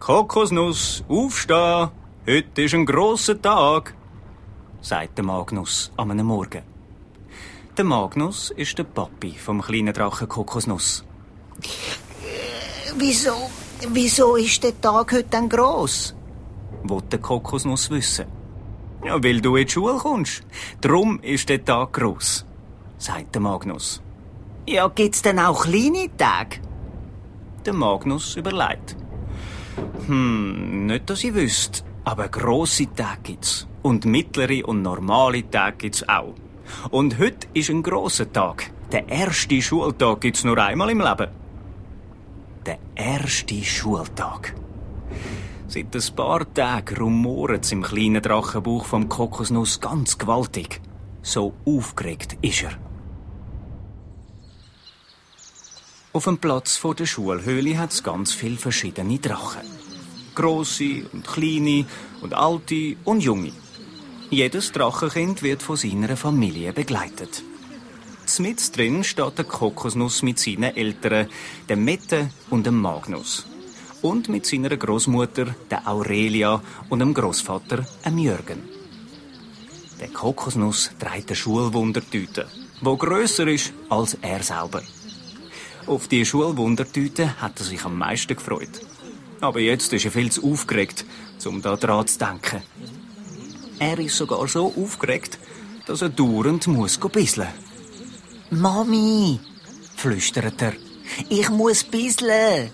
Kokosnuss, aufstehen! Heute ist ein grosser Tag, sagt der Magnus an einem Morgen. Der Magnus ist der Papi vom kleinen Drachen Kokosnuss. Wieso ist der Tag heute dann gross? Will der Kokosnuss wissen. Ja, weil du in die Schule kommst. Drum ist der Tag gross, sagt der Magnus. Ja, gibt's denn auch kleine Tage? Der Magnus überlegt. Nicht, dass ich wüsste, aber grosse Tage gibt's. Und mittlere und normale Tage gibt's auch. Und heute ist ein grosser Tag. Der erste Schultag gibt's nur einmal im Leben. Der erste Schultag. Seit ein paar Tagen rumoret's im kleinen Drachenbauch vom Kokosnuss ganz gewaltig. So aufgeregt ist er. Auf dem Platz vor der Schulhöhle hat's ganz viele verschiedene Drachen. Grosse und kleine und alte und junge. Jedes Drachenkind wird von seiner Familie begleitet. Zmitz drin steht der Kokosnuss mit seinen Eltern, dem Mette und dem Magnus. Und mit seiner Großmutter, der Aurelia, und dem Großvater, dem Jürgen. Der Kokosnuss trägt eine Schulwundertüte, die grösser ist als er selber. Auf die Schulwundertüte hat er sich am meisten gefreut. Aber jetzt ist er viel zu aufgeregt, um daran zu denken. Er ist sogar so aufgeregt, dass er dauernd bisseln muss. Mami, Flüstert er. ich muss bisseln.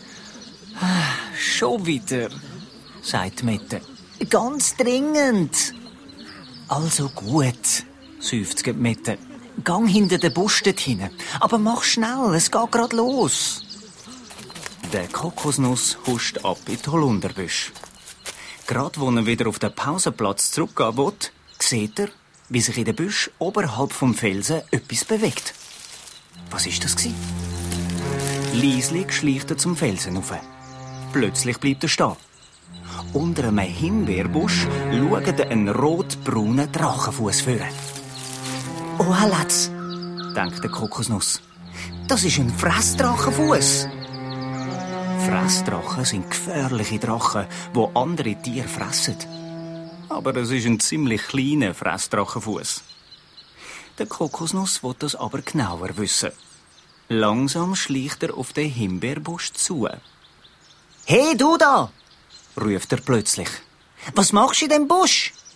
Schon wieder, sagt Mette. Ganz dringend. Also gut, seufzt Mette. Gang hinter den Busch dort hin. Aber mach schnell, es geht grad los. Der Kokosnuss huscht ab in die Holunderbüsche. Gerade wo er wieder auf den Pausenplatz zurückgehen will, sieht er, wie sich in den Büsch oberhalb vom Felsen etwas bewegt. Was ist das gewesen? Leislich schleicht er zum Felsen rauf. Plötzlich bleibt er stehen. Unter einem Himbeerbusch schaut er einen rot-braunen Drachenfuß führen. Oh, Latz, denkt der Kokosnuss. das ist ein Fressdrachenfuß. Fressdrachen sind gefährliche Drachen, die andere Tiere fressen. Aber es ist ein ziemlich kleiner Fressdrachenfuß. Der Kokosnuss will das aber genauer wissen. Langsam schleicht er auf den Himbeerbusch zu. Hey, du da! Ruft er plötzlich. Was machst du in dem Busch?